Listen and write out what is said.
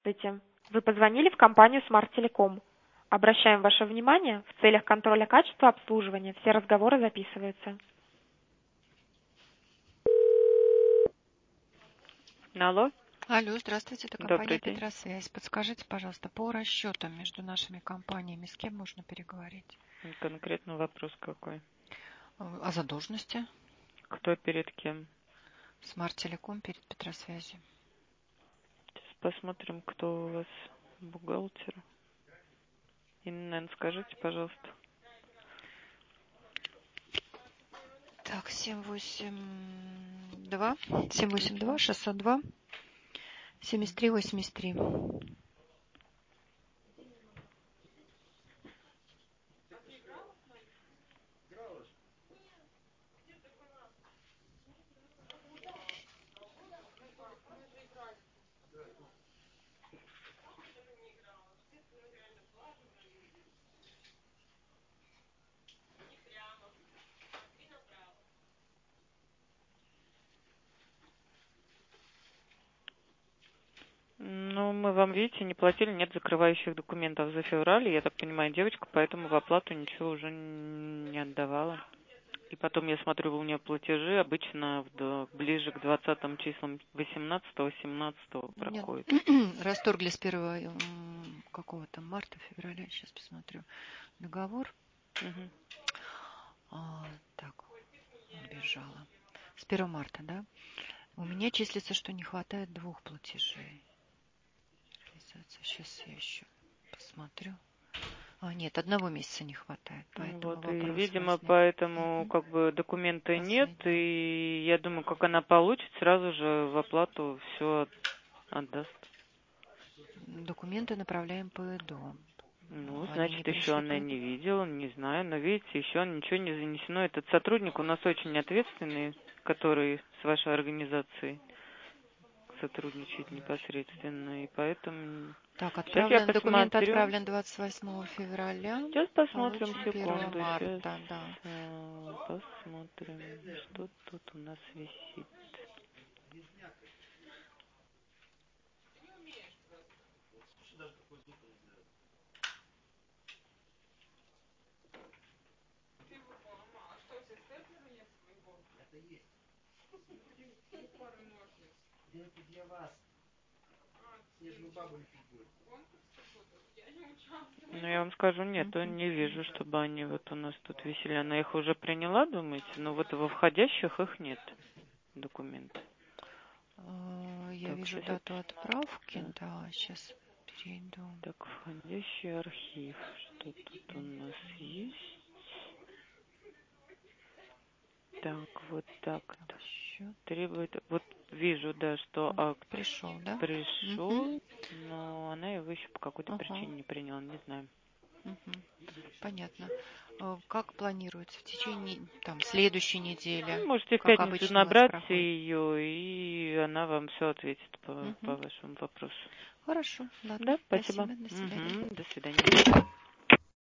Здравствуйте. Вы позвонили в компанию Smart Telecom. Обращаем ваше внимание, в целях контроля качества обслуживания все разговоры записываются. Алло, Алло, здравствуйте, это компания добрый день. Петросвязь. Подскажите, пожалуйста, по расчетам между нашими компаниями с кем можно переговорить? Конкретно вопрос какой? О задолженности. Кто перед кем? Смарт Телеком перед Петросвязью. Сейчас посмотрим, кто у вас бухгалтер. Инна, скажите, пожалуйста. Так, 782-602-7383. Ну, мы вам, видите, не платили, нет закрывающих документов за февраль. Я так понимаю, девочка, поэтому в оплату ничего уже не отдавала. И потом я смотрю, у нее платежи обычно ближе к 20 числам 18-17 Нет, проходит. расторгли с 1 какого-то марта, февраля, сейчас посмотрю, договор. Угу. Так, убежала. С 1 марта, да? У меня числится, что не хватает 2 платежей. Сейчас я еще посмотрю. Нет, 1 месяца не хватает, поэтому Вот, и, вопрос видимо, возник. поэтому как бы документа нет, Последний. и я думаю, как она получит, сразу же в оплату все отдаст. Документы направляем по ЭДО. Ну, Они не значит, еще пришли по она ЭДО? не видела, не знаю, но видите, еще ничего не занесено. Этот сотрудник у нас очень ответственный, который с вашей организацией сотрудничает непосредственно, и поэтому... Так, Сейчас я документ посмотрю. отправлен 28 февраля. Сейчас посмотрим, Получен 1 секунду, сейчас марта, да. посмотрим, что тут у нас висит. Ну, я вам скажу, нет, не вижу, чтобы они вот у нас тут висели. Она их уже приняла, думаете? Но вот во входящих их нет документов. Я Так, вижу сейчас дату отправки, да, сейчас перейду. Так, входящий архив. Что тут у нас есть? Так, вот так-то. Счет Требует... Вот вижу, да, что акт пришел, да? пришел, но она его еще по какой-то Ага. причине не приняла, не знаю. Понятно. Как планируется в течение следующей недели? Можете в Как пятницу обычно у вас набрать проходит? ее, и она вам все ответит по вашему вопросу. Хорошо, ладно. Да, спасибо. Спасибо, до свидания. До свидания.